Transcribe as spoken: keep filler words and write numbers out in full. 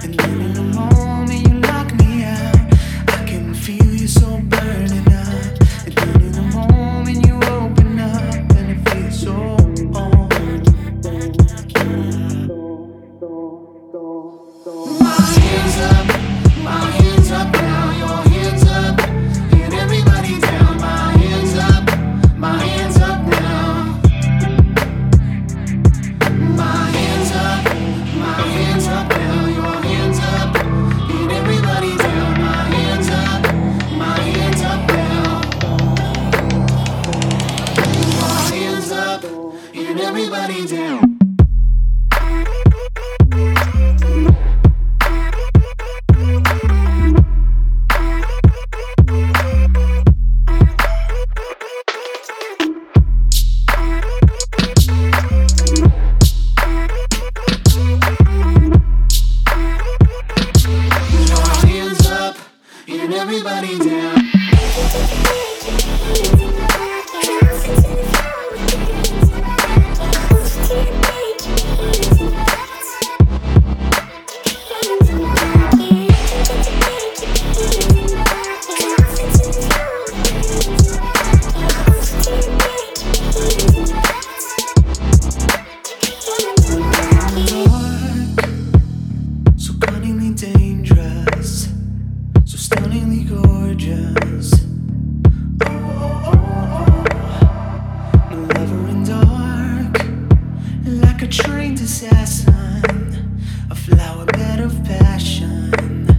And then in the moment you knock me out, I can feel you so burning up. And then in the moment you open up, and it feels so on. My hands up, my hands up now, your hands up, and everybody down. My hands up, my hands up now. My hands up, my hands up now, your hands up, and everybody down. My hands up, my hands up now. My hands up, and everybody down. And everybody down. So cunningly dangerous, so stunningly gorgeous. Oh, oh, oh, oh. No lover in dark, like a trained assassin, a flower bed of passion.